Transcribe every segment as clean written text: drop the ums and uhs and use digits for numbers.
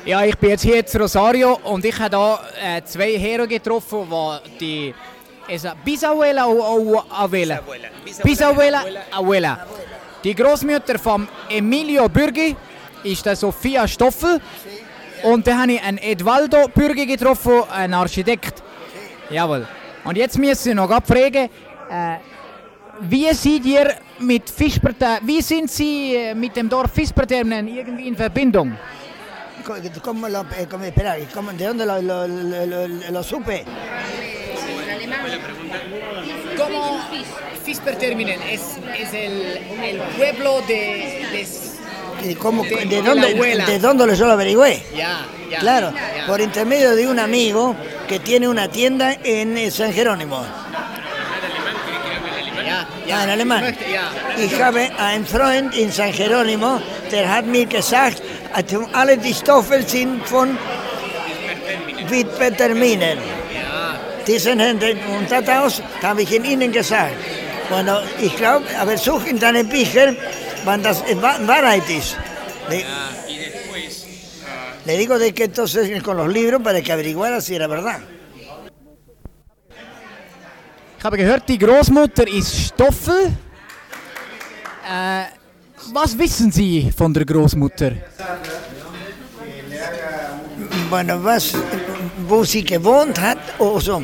Ja, ich bin jetzt hier in Rosario und ich habe hier zwei Herren getroffen, die Bisabuela oder Abuela? Bisabuela, Abuela. Die Großmutter von Emilio Bürgi ist der Sophia Stoffel. Und dann habe ich einen Edvaldo Bürgi getroffen, einen Architekt. Jawohl. Und jetzt müssen wir noch fragen, wie sind Sie mit dem Dorf Fisperterminen irgendwie in Verbindung? ¿De dónde lo supe? ¿Cómo Fisperterminen es el pueblo de ¿De dónde yo lo averigüé? Ya, Claro, por intermedio de un amigo que tiene una tienda en San Jerónimo. En alemán. Ich habe einen Freund in San Jerónimo, der hat mir gesagt, alle die Stoffe sind von Fisperterminen. Diesen und daraus habe ich Ihnen gesagt. Bueno, ich glaube, aber such in deinen Büchern, wann das Wahrheit ist. Le digo de que entonces con los libros para que averiguara si era verdad. Ich habe gehört, die Großmutter ist Stoffel. Was wissen Sie von der Großmutter? Bueno, wo sie gewohnt hat, also,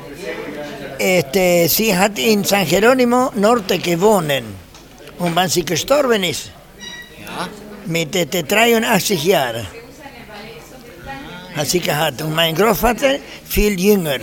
sie hat in San Jerónimo Norte gewohnt. Und wann sie gestorben ist, mit 83 Jahren, hat sie gehabt. Und mein Großvater viel jünger.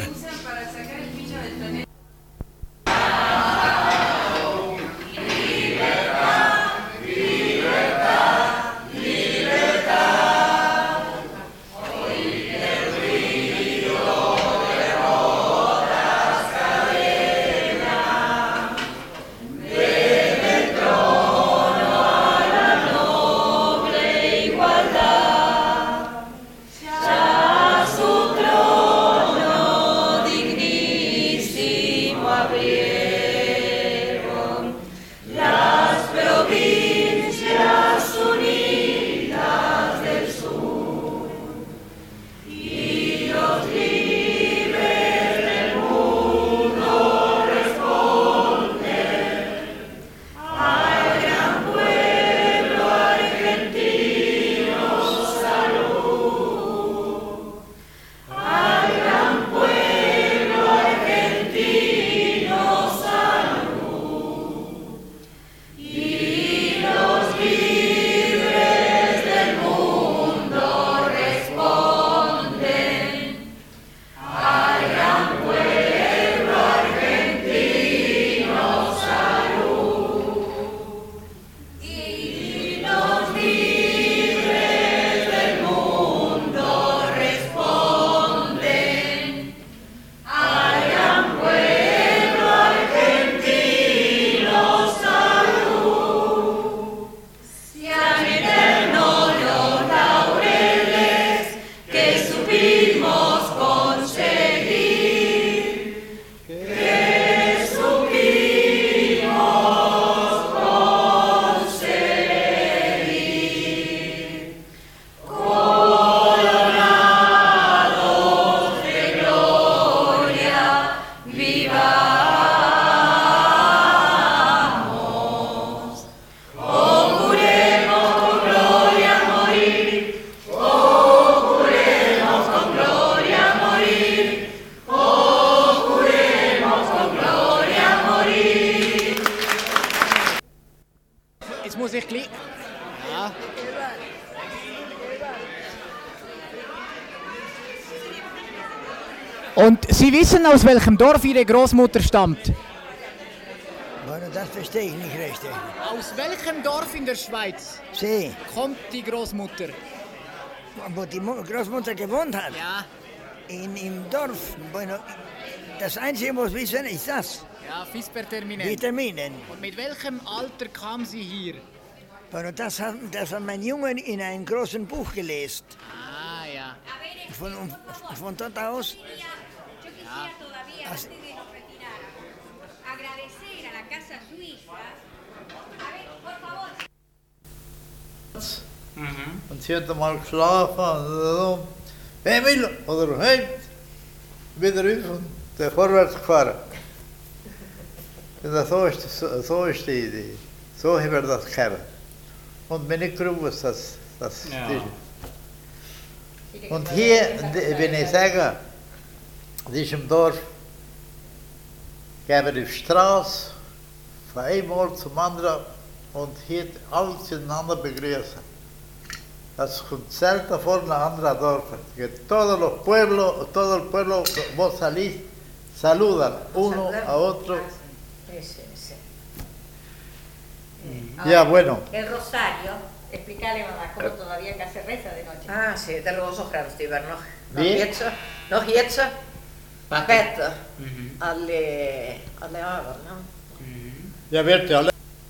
Und Sie wissen, aus welchem Dorf Ihre Großmutter stammt? Bueno, das verstehe ich nicht recht. Aus welchem Dorf in der Schweiz kommt die Großmutter? Wo die Großmutter gewohnt hat? Ja. Im Dorf. Bueno, das Einzige, was wir wissen, ist das. Ja, Fisperterminen. Vitaminen. Und mit welchem Alter kam sie hier? Bueno, das hat mein Junge in einem großen Buch gelesen. Ah, ja. Von dort aus. Yo quisiera todavía, antes de nos retirar, agradecer a la Casa Suiza. A ver, por favor. Und sie hat mal geschlafen und so. Emil, oder heim, wieder auf und vorwärts gefahren. Und so ist die Idee. So haben wir das gehabt. Und bin ich gewusst, das ist. Und hier, wenn ich sage, diesem Dorf, gehen wir auf die Straße, von einem Ort zum anderen, und hier alles ineinander begrüßen. Das kommt selten vor ein anderer Dorf. Todo el pueblo vos salís, saludan uno a otro. Ya, bueno. El rosario, explícale mamá cómo todavía acá se reza de noche. Ah, sí, der Rosenkrantz-Tiber noch. Wie? Noch jetzt beten. Alle Abend, ne? Ja, wird ja alle.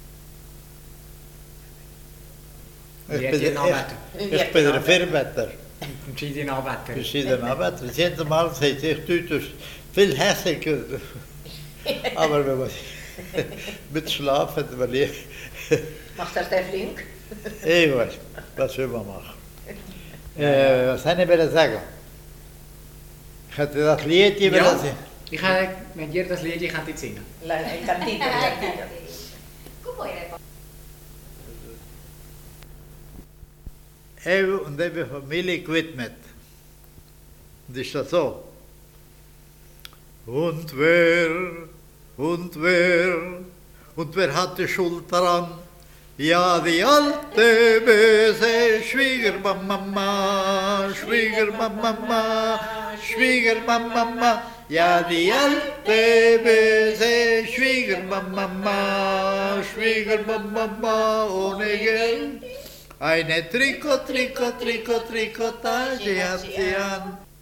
Ich bin der Firmwetter. Verschiedene Anbeter. Verschiedene Arbeiter. Das jedes Mal sagt sich, du viel hässlicher. Aber wenn man mit Schlafen, weil ich Macht er der flink? weiß, was will man machen. Was soll ich wieder sagen? Ich hätte das Lied Ja, überlassen. ich habe, wenn ihr das Lied könntet singen. El cantito, el cantito. ¿Cómo era? Ewe und Ewe Familie gewidmet. Und ist das so. Und wer hat die Schuld daran? Ja, die alte böse Schwiegermama, Schwiegermama. Ja, die alte böse Schwiegermama ohne Geld. Eine Trikotage hat sie an.